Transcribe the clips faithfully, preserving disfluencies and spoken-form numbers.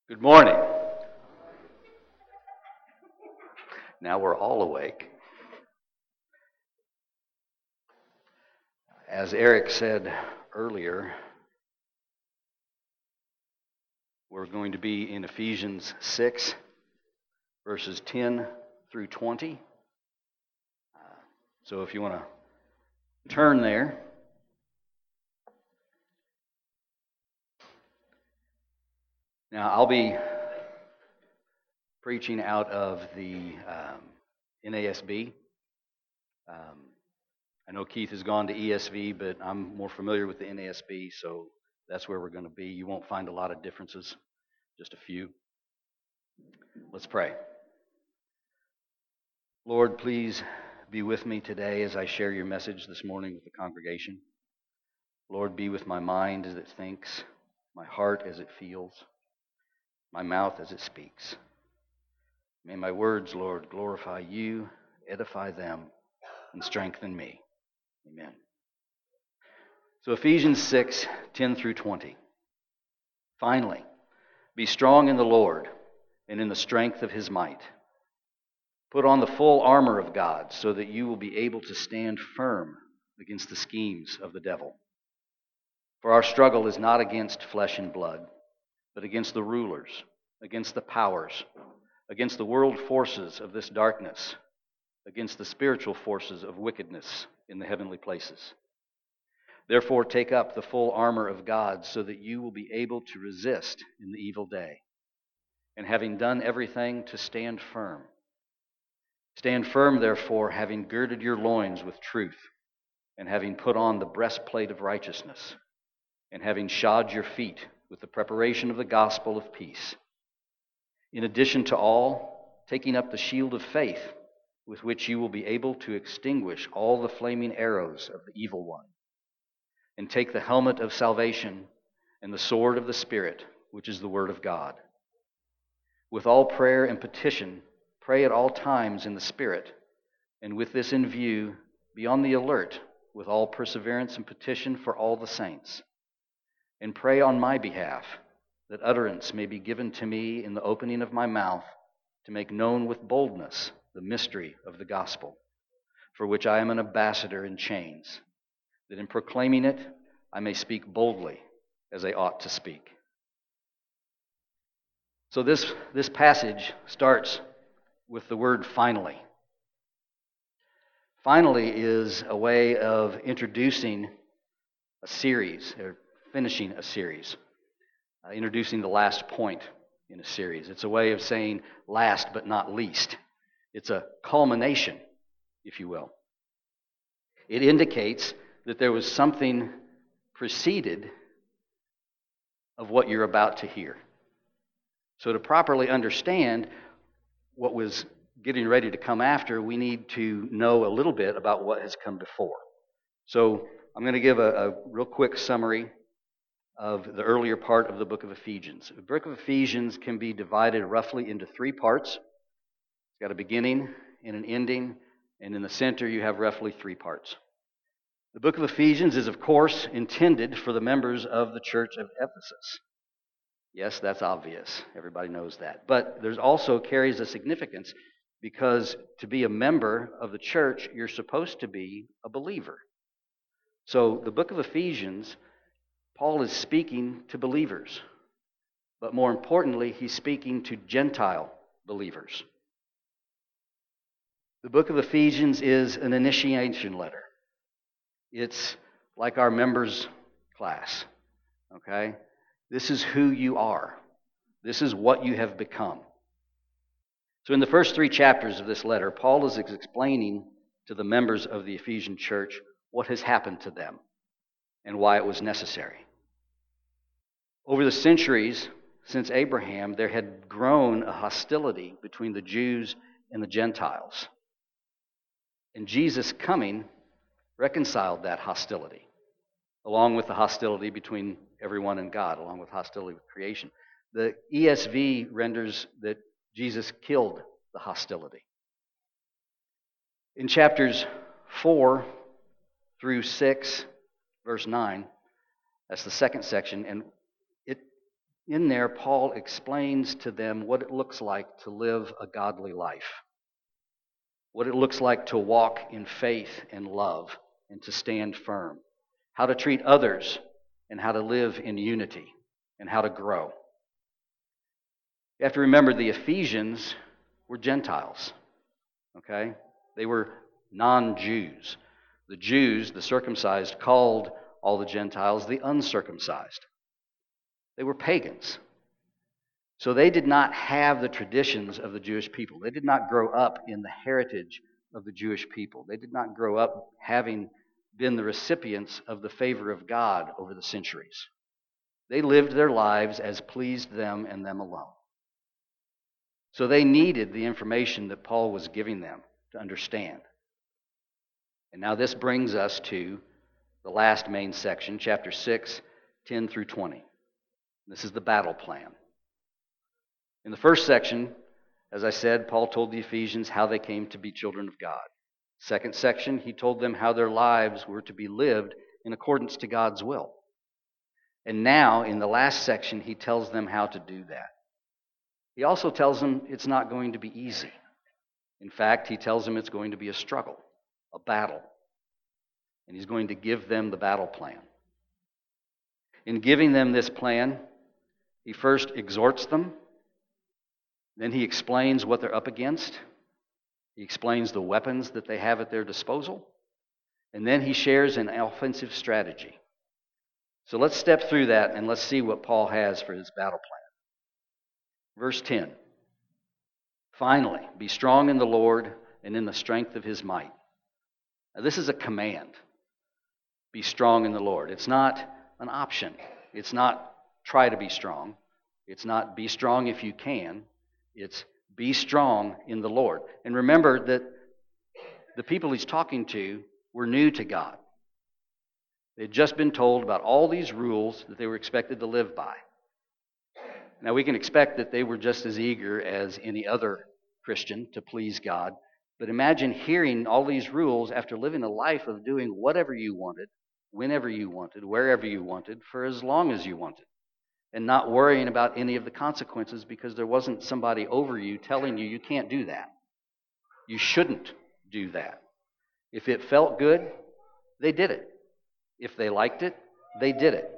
Good morning. Now we're all awake. As Eric said earlier, we're going to be in Ephesians six, verses ten through twenty. Uh, so if you want to turn there. Now I'll be preaching out of the um, N A S B. Um, I know Keith has gone to E S V, but I'm more familiar with the N A S B, so that's where we're going to be. You won't find a lot of differences, just a few. Let's pray. Lord, please be with me today as I share your message this morning with the congregation. Lord, be with my mind as it thinks, my heart as it feels, my mouth as it speaks. May my words, Lord, glorify you, edify them, and strengthen me. Amen. So Ephesians six, ten through twenty. Finally, be strong in the Lord and in the strength of his might. Put on the full armor of God so that you will be able to stand firm against the schemes of the devil. For our struggle is not against flesh and blood, but against the rulers, against the powers, against the world forces of this darkness, against the spiritual forces of wickedness in the heavenly places. Therefore, take up the full armor of God so that you will be able to resist in the evil day. And having done everything, to stand firm. Stand firm, therefore, having girded your loins with truth, and having put on the breastplate of righteousness, and having shod your feet with the preparation of the gospel of peace. In addition to all, taking up the shield of faith, with which you will be able to extinguish all the flaming arrows of the evil one. And take the helmet of salvation and the sword of the Spirit, which is the word of God. With all prayer and petition, pray at all times in the Spirit, and with this in view, be on the alert with all perseverance and petition for all the saints. And pray on my behalf, that utterance may be given to me in the opening of my mouth to make known with boldness the mystery of the gospel, for which I am an ambassador in chains, that in proclaiming it I may speak boldly as I ought to speak. So this, this passage starts with the word finally. Finally is a way of introducing a series, or finishing a series, uh, introducing the last point in a series. It's a way of saying last but not least. It's a culmination, if you will. It indicates that there was something preceded of what you're about to hear. So to properly understand what was getting ready to come after, we need to know a little bit about what has come before. So I'm going to give a, a real quick summary of the earlier part of the book of Ephesians. The book of Ephesians can be divided roughly into three parts. It's got a beginning and an ending, and in the center you have roughly three parts. The book of Ephesians is, of course, intended for the members of the church of Ephesus. Yes, that's obvious. Everybody knows that. But there's also carries a significance because to be a member of the church, you're supposed to be a believer. So the book of Ephesians, Paul is speaking to believers. But more importantly, he's speaking to Gentile believers. The book of Ephesians is an initiation letter. It's like our members class, okay? This is who you are. This is what you have become. So in the first three chapters of this letter, Paul is explaining to the members of the Ephesian church what has happened to them and why it was necessary. Over the centuries since Abraham, there had grown a hostility between the Jews and the Gentiles. And Jesus coming reconciled that hostility, along with the hostility between everyone and God, along with hostility with creation. The E S V renders that Jesus killed the hostility. In chapters four through six, verse nine, that's the second section, and it in there, Paul explains to them what it looks like to live a godly life, what it looks like to walk in faith and love and to stand firm, how to treat others and how to live in unity and how to grow. You have to remember the Ephesians were Gentiles, okay? They were non-Jews. The Jews, the circumcised, called all the Gentiles the uncircumcised. They were pagans. So they did not have the traditions of the Jewish people. They did not grow up in the heritage of the Jewish people. They did not grow up having been the recipients of the favor of God over the centuries. They lived their lives as pleased them and them alone. So they needed the information that Paul was giving them to understand. And now this brings us to the last main section, chapter six, ten through twenty. This is the battle plan. In the first section, as I said, Paul told the Ephesians how they came to be children of God. Second section, he told them how their lives were to be lived in accordance to God's will. And now, in the last section, he tells them how to do that. He also tells them it's not going to be easy. In fact, he tells them it's going to be a struggle, a battle. And he's going to give them the battle plan. In giving them this plan, he first exhorts them. Then he explains what they're up against. He explains the weapons that they have at their disposal. And then he shares an offensive strategy. So let's step through that and let's see what Paul has for his battle plan. Verse ten. Finally, be strong in the Lord and in the strength of his might. Now, this is a command. Be strong in the Lord. It's not an option. It's not try to be strong. It's not be strong if you can. It's be strong in the Lord. And remember that the people he's talking to were new to God. They had just been told about all these rules that they were expected to live by. Now we can expect that they were just as eager as any other Christian to please God. But imagine hearing all these rules after living a life of doing whatever you wanted, whenever you wanted, wherever you wanted, for as long as you wanted. And not worrying about any of the consequences because there wasn't somebody over you telling you you can't do that. You shouldn't do that. If it felt good, they did it. If they liked it, they did it.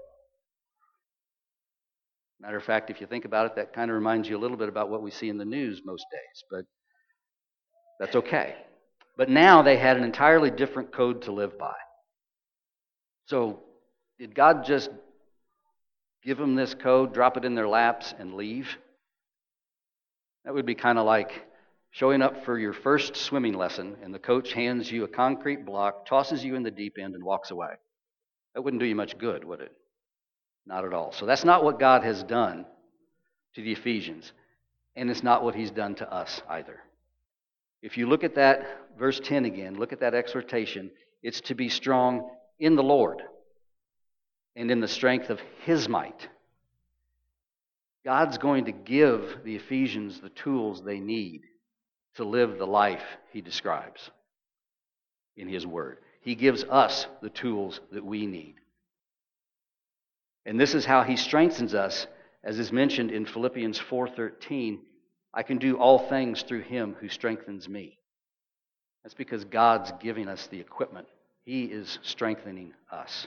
Matter of fact, if you think about it, that kind of reminds you a little bit about what we see in the news most days, but that's okay. But now they had an entirely different code to live by. So, did God just give them this code, drop it in their laps, and leave? That would be kind of like showing up for your first swimming lesson, and the coach hands you a concrete block, tosses you in the deep end, and walks away. That wouldn't do you much good, would it? Not at all. So that's not what God has done to the Ephesians, and it's not what he's done to us either. If you look at that, verse ten again, look at that exhortation, it's to be strong in the Lord and in the strength of his might. God's going to give the Ephesians the tools they need to live the life he describes in his word. He gives us the tools that we need. And this is how he strengthens us, as is mentioned in Philippians four thirteen. I can do all things through him who strengthens me. That's because God's giving us the equipment. He is strengthening us.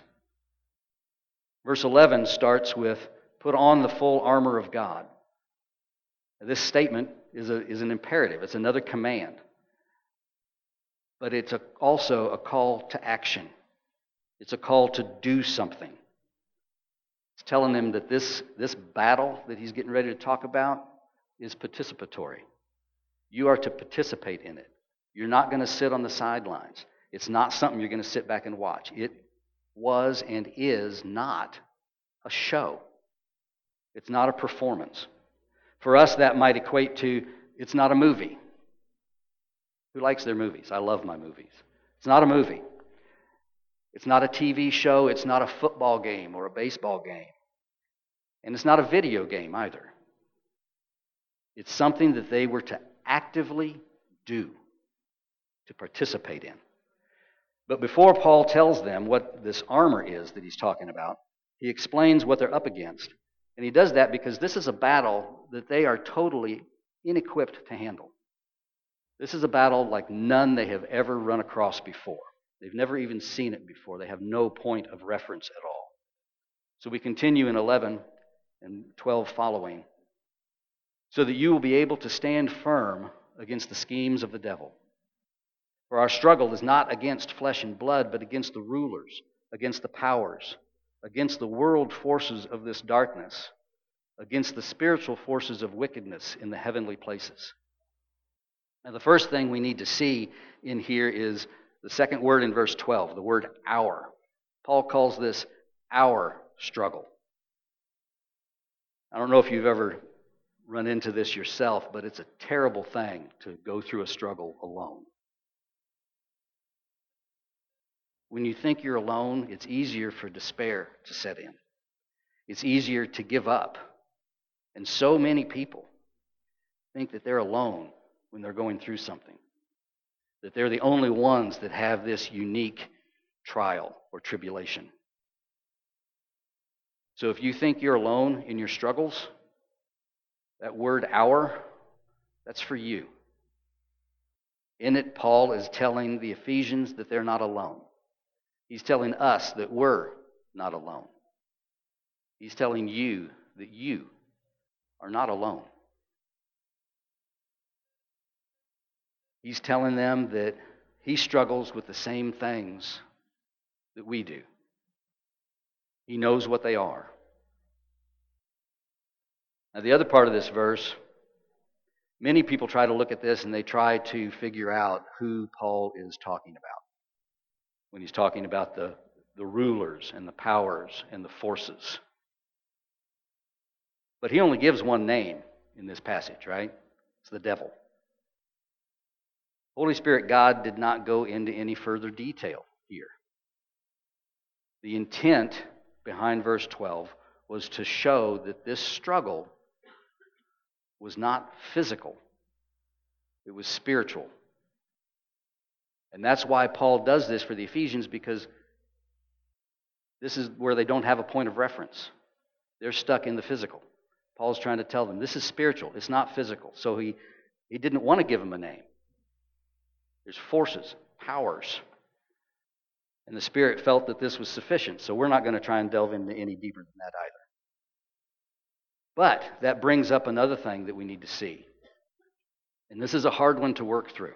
Verse eleven starts with, put on the full armor of God. Now, this statement is, a, is an imperative. It's another command. But it's a, also a call to action. It's a call to do something. It's telling them that this, this battle that he's getting ready to talk about is participatory. You are to participate in it. You're not going to sit on the sidelines. It's not something you're going to sit back and watch. It was and is not a show. It's not a performance. For us, that might equate to, it's not a movie. Who likes their movies? I love my movies. It's not a movie. It's not a T V show. It's not a football game or a baseball game. And it's not a video game either. It's something that they were to actively do, to participate in. But before Paul tells them what this armor is that he's talking about, he explains what they're up against. And he does that because this is a battle that they are totally inequipped to handle. This is a battle like none they have ever run across before. They've never even seen it before. They have no point of reference at all. So we continue in eleven and twelve following. So that you will be able to stand firm against the schemes of the devil. For our struggle is not against flesh and blood, but against the rulers, against the powers, against the world forces of this darkness, against the spiritual forces of wickedness in the heavenly places. Now, the first thing we need to see in here is the second word in verse twelve, the word our. Paul calls this our struggle. I don't know if you've ever run into this yourself, but it's a terrible thing to go through a struggle alone. When you think you're alone, it's easier for despair to set in. It's easier to give up. And so many people think that they're alone when they're going through something, that they're the only ones that have this unique trial or tribulation. So if you think you're alone in your struggles, that word our, that's for you. In it, Paul is telling the Ephesians that they're not alone. He's telling us that we're not alone. He's telling you that you are not alone. He's telling them that he struggles with the same things that we do. He knows what they are. Now, the other part of this verse, many people try to look at this and they try to figure out who Paul is talking about when he's talking about the, the rulers and the powers and the forces. But he only gives one name in this passage, right? It's the devil. Holy Spirit, God did not go into any further detail here. The intent behind verse twelve was to show that this struggle was not physical. It was spiritual. And that's why Paul does this for the Ephesians, because this is where they don't have a point of reference. They're stuck in the physical. Paul's trying to tell them, this is spiritual. It's not physical. So he, he didn't want to give them a name. There's forces, powers. And the Spirit felt that this was sufficient. So we're not going to try and delve into any deeper than that either. But that brings up another thing that we need to see. And this is a hard one to work through.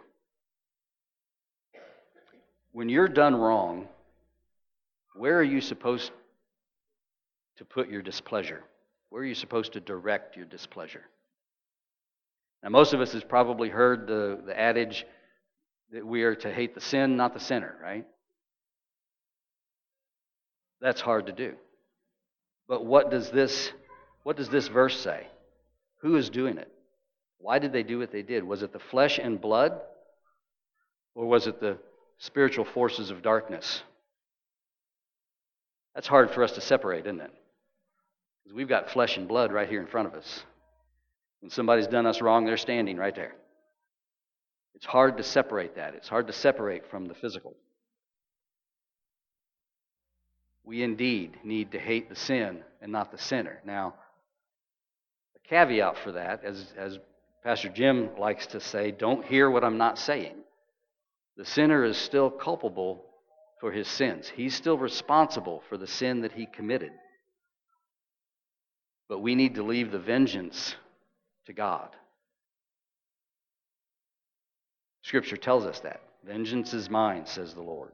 When you're done wrong, where are you supposed to put your displeasure? Where are you supposed to direct your displeasure? Now, most of us has probably heard the, the adage that we are to hate the sin, not the sinner, right? That's hard to do. But what does this, what does this verse say? Who is doing it? Why did they do what they did? Was it the flesh and blood? Or was it the spiritual forces of darkness? That's hard for us to separate, isn't it? Because we've got flesh and blood right here in front of us. When somebody's done us wrong, they're standing right there. It's hard to separate that. It's hard to separate from the physical. We indeed need to hate the sin and not the sinner. Now, a caveat for that, as, as Pastor Jim likes to say, don't hear what I'm not saying. The sinner is still culpable for his sins. He's still responsible for the sin that he committed. But we need to leave the vengeance to God. Scripture tells us that. Vengeance is mine, says the Lord.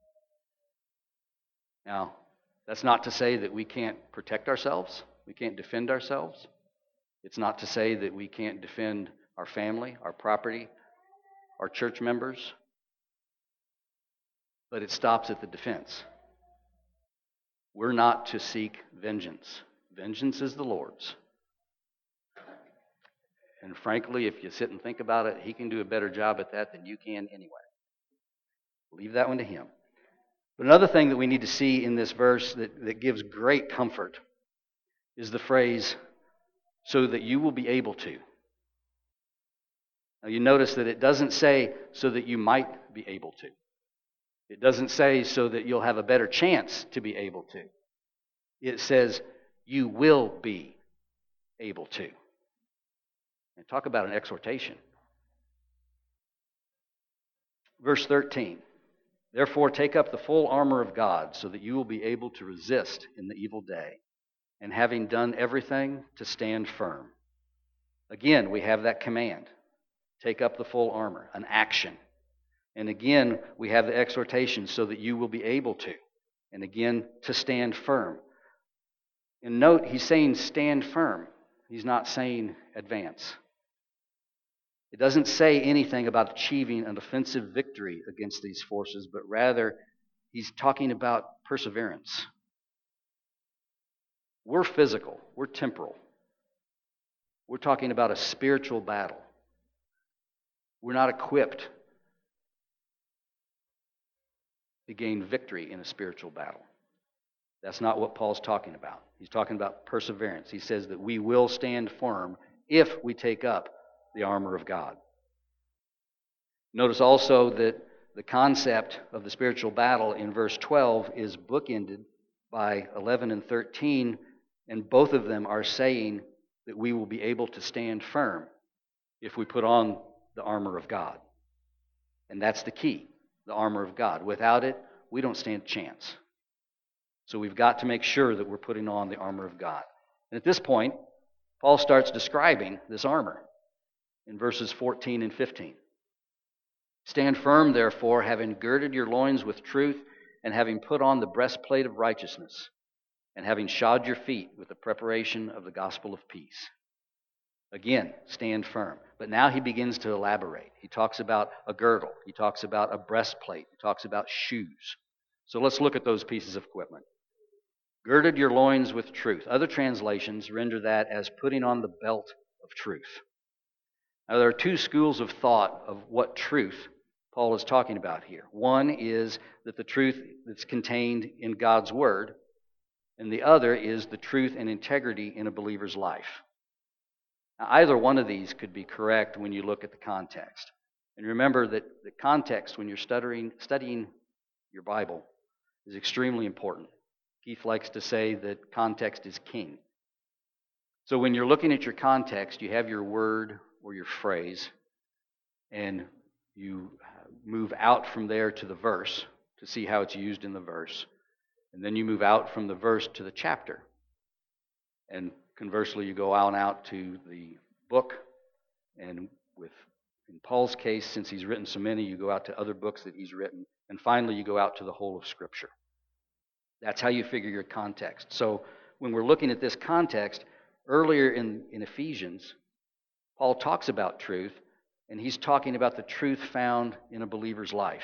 Now, that's not to say that we can't protect ourselves. We can't defend ourselves. It's not to say that we can't defend our family, our property, our church members. But it stops at the defense. We're not to seek vengeance. Vengeance is the Lord's. And frankly, if you sit and think about it, He can do a better job at that than you can anyway. Leave that one to Him. But another thing that we need to see in this verse that, that gives great comfort is the phrase, so that you will be able to. Now you notice that it doesn't say, so that you might be able to. It doesn't say, so that you'll have a better chance to be able to. It says, you will be able to. And talk about an exhortation. Verse thirteen. Therefore take up the full armor of God, so that you will be able to resist in the evil day, and having done everything, to stand firm. Again, we have that command. Take up the full armor, an action. And again, we have the exhortation, so that you will be able to. And again, to stand firm. And note, he's saying stand firm. He's not saying advance. It doesn't say anything about achieving an offensive victory against these forces, but rather he's talking about perseverance. We're physical. We're temporal. We're talking about a spiritual battle. We're not equipped to gain victory in a spiritual battle. That's not what Paul's talking about. He's talking about perseverance. He says that we will stand firm if we take up the armor of God. Notice also that the concept of the spiritual battle in verse twelve is bookended by eleven and thirteen, and both of them are saying that we will be able to stand firm if we put on the armor of God. And that's the key, the armor of God. Without it, we don't stand a chance. So we've got to make sure that we're putting on the armor of God. And at this point, Paul starts describing this armor in verses fourteen and fifteen. Stand firm, therefore, having girded your loins with truth, and having put on the breastplate of righteousness, and having shod your feet with the preparation of the gospel of peace. Again, stand firm. But now he begins to elaborate. He talks about a girdle. He talks about a breastplate. He talks about shoes. So let's look at those pieces of equipment. Girded your loins with truth. Other translations render that as putting on the belt of truth. Now, there are two schools of thought of what truth Paul is talking about here. One is that the truth that's contained in God's Word, and the other is the truth and integrity in a believer's life. Now, either one of these could be correct when you look at the context. And remember that the context, when you're studying, studying your Bible, is extremely important. Keith likes to say that context is king. So when you're looking at your context, you have your word or your phrase, and you move out from there to the verse to see how it's used in the verse. And then you move out from the verse to the chapter. And conversely, you go on out to the book, and with in Paul's case, since he's written so many, you go out to other books that he's written, and finally you go out to the whole of Scripture. That's how you figure your context. So when we're looking at this context, earlier in, in Ephesians, Paul talks about truth, and he's talking about the truth found in a believer's life.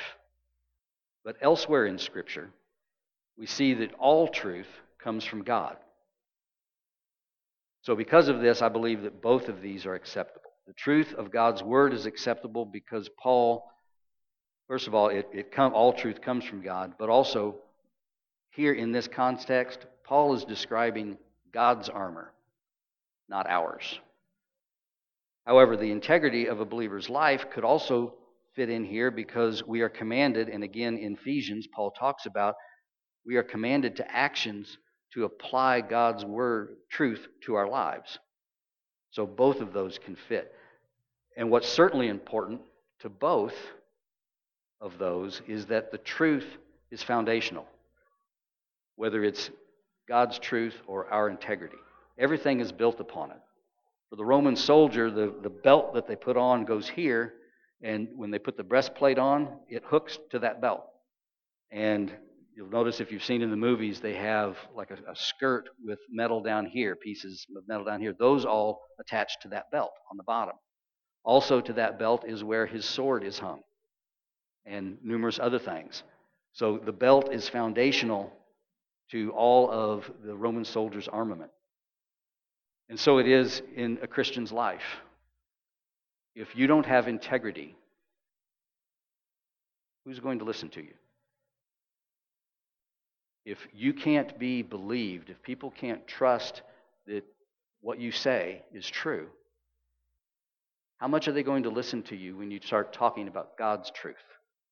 But elsewhere in Scripture, we see that all truth comes from God. So because of this, I believe that both of these are acceptable. The truth of God's Word is acceptable because Paul, first of all, it, it come, all truth comes from God, but also here in this context, Paul is describing God's armor, not ours. However, the integrity of a believer's life could also fit in here because we are commanded, and again in Ephesians, Paul talks about, we are commanded to actions to apply God's word, truth, to our lives. So both of those can fit. And what's certainly important to both of those is that the truth is foundational, whether it's God's truth or our integrity. Everything is built upon it. For the Roman soldier, the, the belt that they put on goes here, and when they put the breastplate on, it hooks to that belt. And you'll notice if you've seen in the movies, they have like a, a skirt with metal down here, pieces of metal down here. Those all attach to that belt on the bottom. Also to that belt is where his sword is hung, and numerous other things. So the belt is foundational to all of the Roman soldier's armament. And so it is in a Christian's life. If you don't have integrity, who's going to listen to you? If you can't be believed, if people can't trust that what you say is true, how much are they going to listen to you when you start talking about God's truth?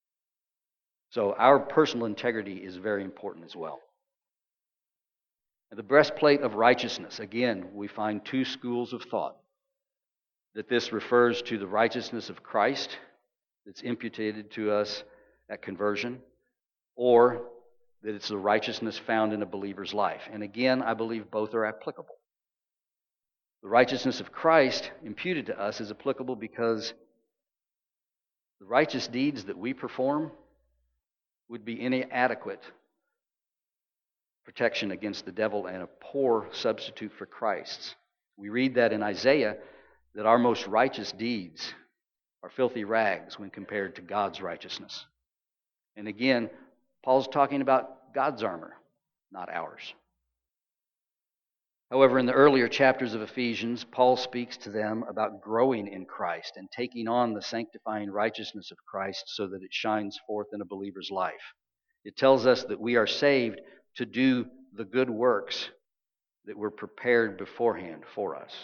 So our personal integrity is very important as well. The breastplate of righteousness. Again, we find two schools of thought. That this refers to the righteousness of Christ that's imputed to us at conversion, or that it's the righteousness found in a believer's life. And again, I believe both are applicable. The righteousness of Christ imputed to us is applicable because the righteous deeds that we perform would be inadequate protection against the devil and a poor substitute for Christ's. We read that in Isaiah, that our most righteous deeds are filthy rags when compared to God's righteousness. And again, Paul's talking about God's armor, not ours. However, in the earlier chapters of Ephesians, Paul speaks to them about growing in Christ and taking on the sanctifying righteousness of Christ so that it shines forth in a believer's life. It tells us that we are saved to do the good works that were prepared beforehand for us.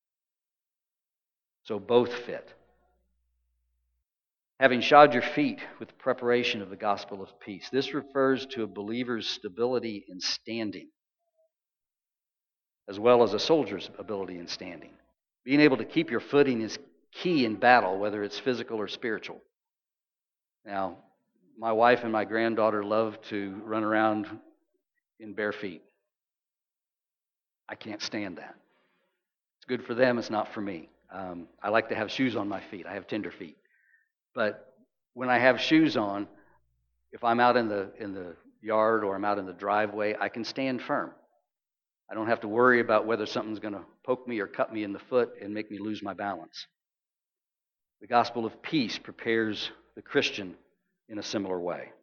So both fit. Having shod your feet with the preparation of the gospel of peace. This refers to a believer's stability in standing, as well as a soldier's ability in standing. Being able to keep your footing is key in battle, whether it's physical or spiritual. Now, my wife and my granddaughter love to run around in bare feet. I can't stand that. It's good for them, it's not for me. Um, I like to have shoes on my feet. I have tender feet. But when I have shoes on, if I'm out in the in the yard or I'm out in the driveway, I can stand firm. I don't have to worry about whether something's going to poke me or cut me in the foot and make me lose my balance. The gospel of peace prepares the Christian in a similar way.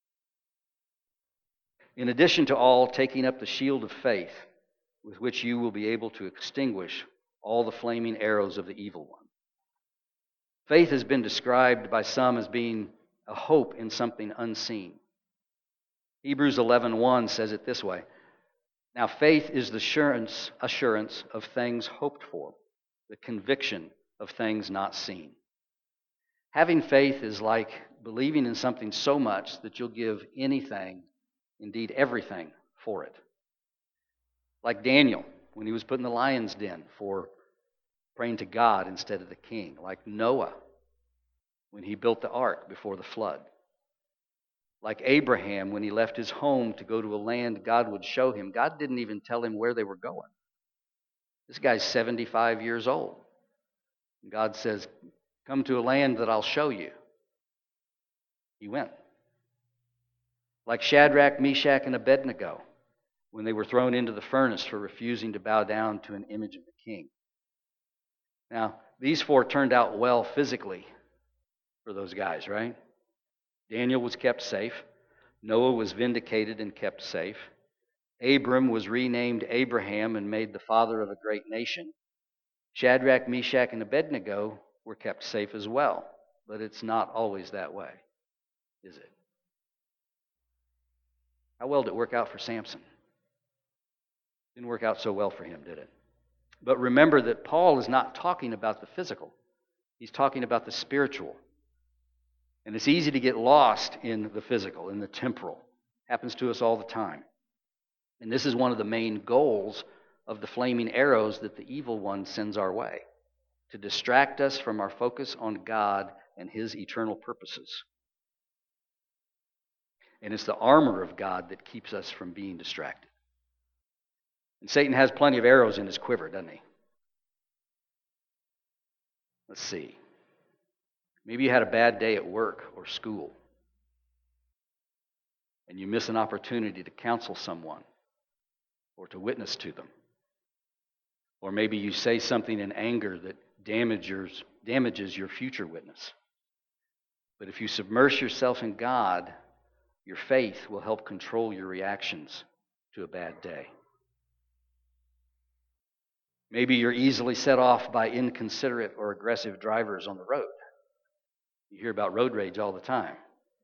In addition to all, taking up the shield of faith, with which you will be able to extinguish all the flaming arrows of the evil one. Faith has been described by some as being a hope in something unseen. Hebrews eleven one says it this way: Now faith is the assurance, assurance of things hoped for, the conviction of things not seen. Having faith is like believing in something so much that you'll give anything, indeed everything, for it. Like Daniel, when he was put in the lion's den for praying to God instead of the king. Like Noah, when he built the ark before the flood. Like Abraham, when he left his home to go to a land God would show him. God didn't even tell him where they were going. This guy's seventy-five years old. God says, come to a land that I'll show you. He went. Like Shadrach, Meshach, and Abednego, when they were thrown into the furnace for refusing to bow down to an image of the king. Now, these four turned out well physically for those guys, right? Daniel was kept safe. Noah was vindicated and kept safe. Abram was renamed Abraham and made the father of a great nation. Shadrach, Meshach, and Abednego were kept safe as well. But it's not always that way, is it? How well did it work out for Samson? Didn't work out so well for him, did it? But remember that Paul is not talking about the physical. He's talking about the spiritual. And it's easy to get lost in the physical, in the temporal. Happens to us all the time. And this is one of the main goals of the flaming arrows that the evil one sends our way, to distract us from our focus on God and His eternal purposes. And it's the armor of God that keeps us from being distracted. And Satan has plenty of arrows in his quiver, doesn't he? Let's see. Maybe you had a bad day at work or school, and you miss an opportunity to counsel someone or to witness to them. Or maybe you say something in anger that damages, damages your future witness. But if you submerge yourself in God, your faith will help control your reactions to a bad day. Maybe you're easily set off by inconsiderate or aggressive drivers on the road. You hear about road rage all the time.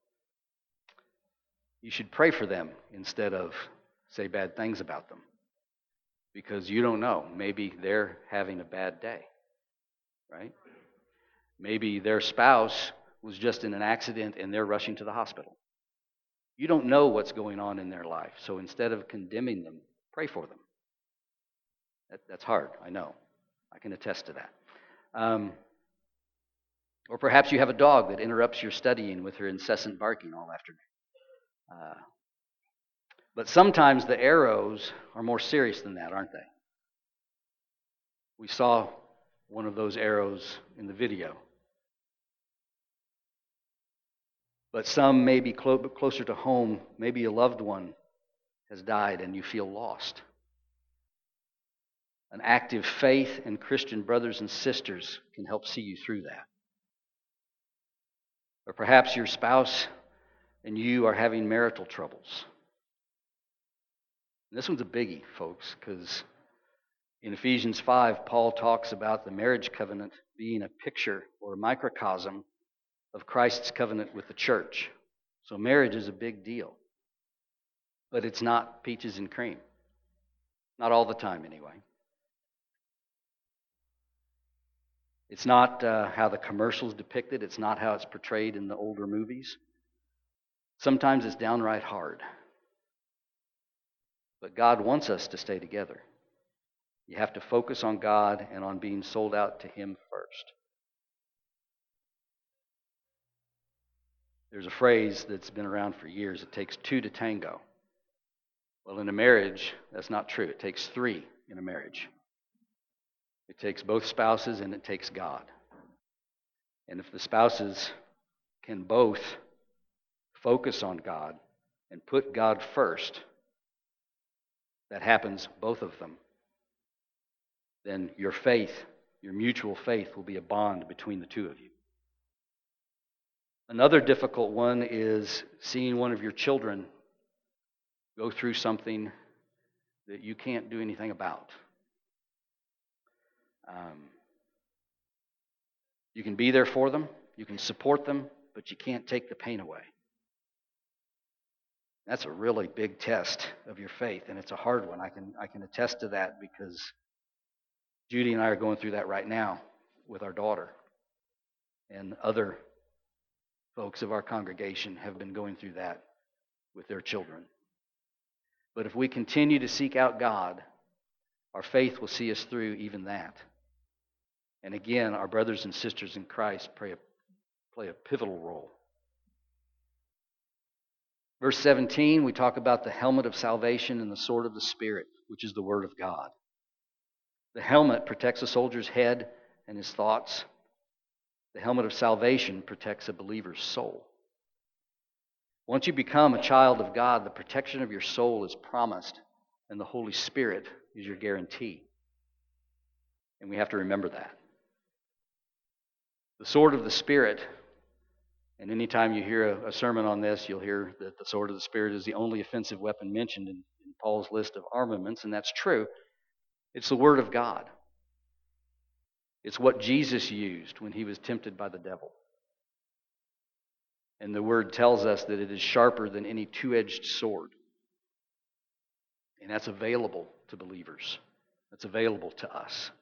You should pray for them instead of say bad things about them. Because you don't know. Maybe they're having a bad day, right? Maybe their spouse was just in an accident and they're rushing to the hospital. You don't know what's going on in their life. So instead of condemning them, Pray for them. That, that's hard, I know. I can attest to that. Um, or perhaps you have a dog that interrupts your studying with her incessant barking all afternoon. Uh, but sometimes the arrows are more serious than that, aren't they? We saw one of those arrows in the video. But some may be clo- closer to home. Maybe a loved one has died and you feel lost. An active faith in Christian brothers and sisters can help see you through that. Or perhaps your spouse and you are having marital troubles. And this one's a biggie, folks, because in Ephesians five, Paul talks about the marriage covenant being a picture or a microcosm of Christ's covenant with the church. So marriage is a big deal. But it's not peaches and cream. Not all the time, anyway. It's not uh, how the commercials depict it. It's not how it's portrayed in the older movies. Sometimes it's downright hard. But God wants us to stay together. You have to focus on God and on being sold out to Him first. There's a phrase that's been around for years. It takes two to tango. Well, in a marriage, that's not true. It takes three in a marriage. It takes both spouses and it takes God. And if the spouses can both focus on God and put God first, that happens, both of them, then your faith, your mutual faith, will be a bond between the two of you. Another difficult one is seeing one of your children go through something that you can't do anything about. Um, you can be there for them, you can support them, but you can't take the pain away. That's a really big test of your faith, and it's a hard one. I can I can attest to that because Judy and I are going through that right now with our daughter, and other folks of our congregation have been going through that with their children. But if we continue to seek out God, our faith will see us through even that. And again, our brothers and sisters in Christ play a, play a pivotal role. Verse seventeen, we talk about the helmet of salvation and the sword of the Spirit, which is the Word of God. The helmet protects a soldier's head and his thoughts. The helmet of salvation protects a believer's soul. Once you become a child of God, the protection of your soul is promised, and the Holy Spirit is your guarantee. And we have to remember that. The sword of the Spirit, and anytime you hear a, a sermon on this, you'll hear that the sword of the Spirit is the only offensive weapon mentioned in, in Paul's list of armaments, and that's true. It's the Word of God. It's what Jesus used when he was tempted by the devil. And the Word tells us that it is sharper than any two-edged sword. And that's available to believers. That's available to us.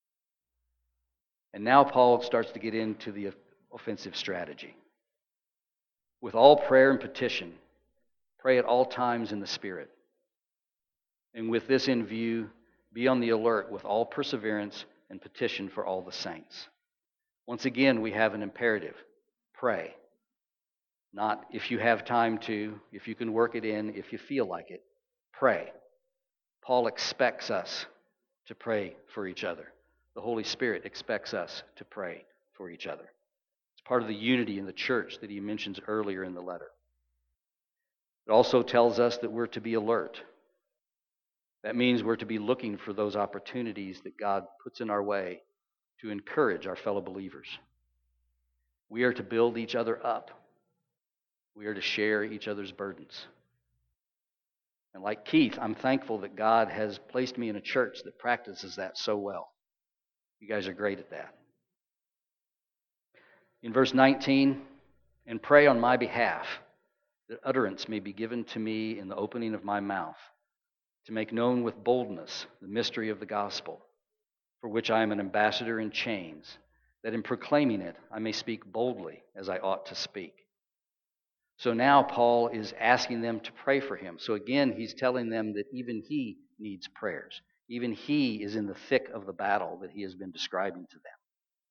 And now Paul starts to get into the offensive strategy. With all prayer and petition, pray at all times in the Spirit. And with this in view, be on the alert with all perseverance and petition for all the saints. Once again, we have an imperative. Pray. Not if you have time to, if you can work it in, if you feel like it. Pray. Paul expects us to pray for each other. The Holy Spirit expects us to pray for each other. It's part of the unity in the church that he mentions earlier in the letter. It also tells us that we're to be alert. That means we're to be looking for those opportunities that God puts in our way to encourage our fellow believers. We are to build each other up. We are to share each other's burdens. And like Keith, I'm thankful that God has placed me in a church that practices that so well. You guys are great at that. In verse nineteen, and pray on my behalf that utterance may be given to me in the opening of my mouth, to make known with boldness the mystery of the gospel, for which I am an ambassador in chains, that in proclaiming it I may speak boldly as I ought to speak. So now Paul is asking them to pray for him. So again, he's telling them that even he needs prayers. Even he is in the thick of the battle that he has been describing to them.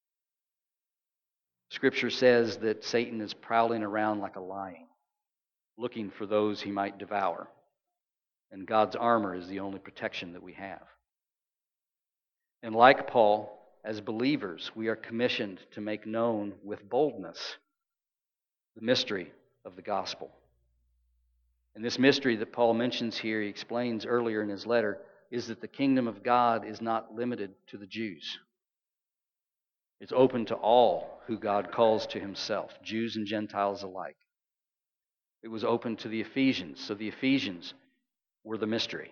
Scripture says that Satan is prowling around like a lion, looking for those he might devour. And God's armor is the only protection that we have. And like Paul, as believers, we are commissioned to make known with boldness the mystery of the gospel. And this mystery that Paul mentions here, he explains earlier in his letter, is that the kingdom of God is not limited to the Jews. It's open to all who God calls to himself, Jews and Gentiles alike. It was open to the Ephesians, so the Ephesians were the mystery.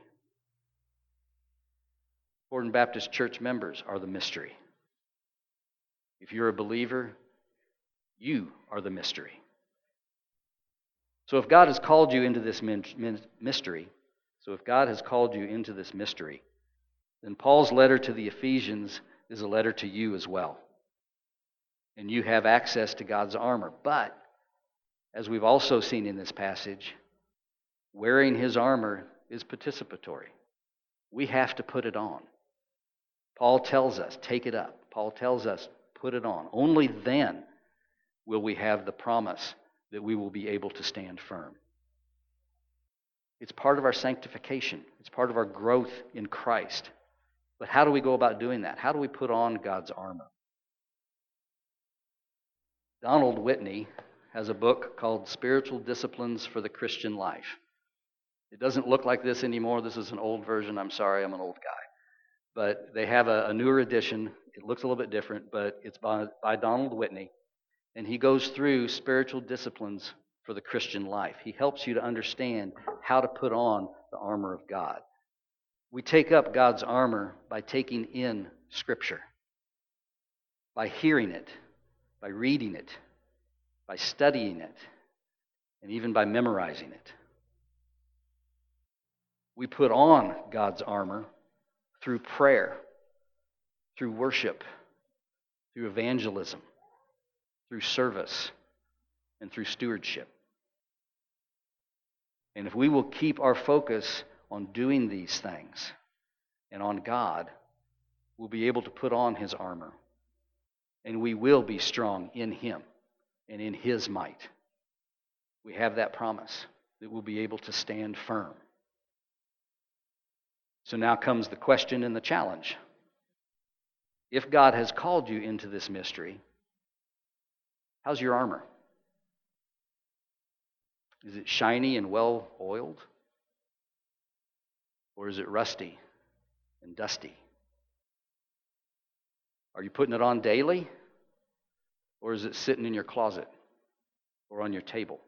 Gordon Baptist Church members are the mystery. If you're a believer, you are the mystery. So if God has called you into this min- min- mystery, so if God has called you into this mystery, then Paul's letter to the Ephesians is a letter to you as well. And you have access to God's armor. But, as we've also seen in this passage, wearing his armor is participatory. We have to put it on. Paul tells us, take it up. Paul tells us, put it on. Only then will we have the promise that we will be able to stand firm. It's part of our sanctification. It's part of our growth in Christ. But how do we go about doing that? How do we put on God's armor? Donald Whitney has a book called Spiritual Disciplines for the Christian Life. It doesn't look like this anymore. This is an old version. I'm sorry, I'm an old guy. But they have a, a newer edition. It looks a little bit different, but it's by, by Donald Whitney. And he goes through spiritual disciplines for the Christian life. He helps you to understand how to put on the armor of God. We take up God's armor by taking in Scripture, by hearing it, by reading it, by studying it, and even by memorizing it. We put on God's armor through prayer, through worship, through evangelism, through service, and through stewardship. And if we will keep our focus on doing these things and on God, we'll be able to put on his armor. And we will be strong in him and in his might. We have that promise that we'll be able to stand firm. So now comes the question and the challenge. If God has called you into this mystery, how's your armor? Is it shiny and well oiled? Or is it rusty and dusty? Are you putting it on daily? Or is it sitting in your closet or on your table?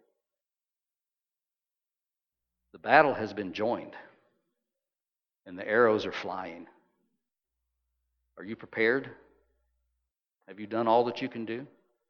The battle has been joined, and the arrows are flying. Are you prepared? Have you done all that you can do?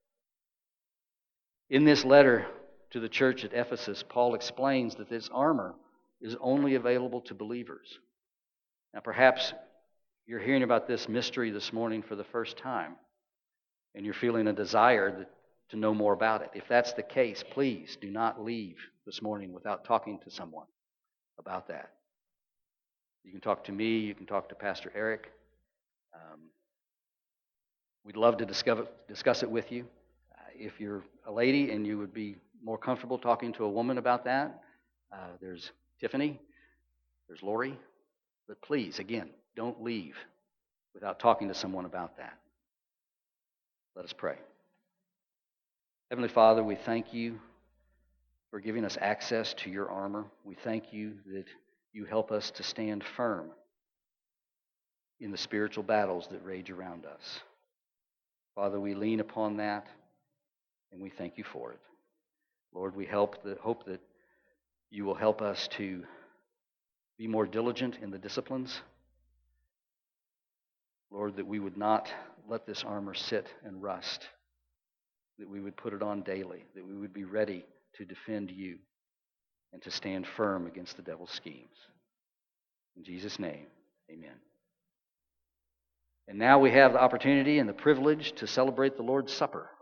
In this letter to the church at Ephesus, Paul explains that this armor is only available to believers. Now, perhaps you're hearing about this mystery this morning for the first time, and you're feeling a desire to know more about it. If that's the case, please do not leave this morning without talking to someone about that. You can talk to me, you can talk to Pastor Eric. Um, we'd love to discuss, discuss it with you. Uh, if you're a lady and you would be more comfortable talking to a woman about that, uh, there's Tiffany, there's Lori. But please, again, don't leave without talking to someone about that. Let us pray. Heavenly Father, we thank you for giving us access to your armor. We thank you that you help us to stand firm in the spiritual battles that rage around us. Father, we lean upon that, and we thank you for it. Lord, we help the, hope that you will help us to be more diligent in the disciplines. Lord, that we would not let this armor sit and rust, that we would put it on daily, that we would be ready to defend you and to stand firm against the devil's schemes. In Jesus' name, amen. And now we have the opportunity and the privilege to celebrate the Lord's Supper.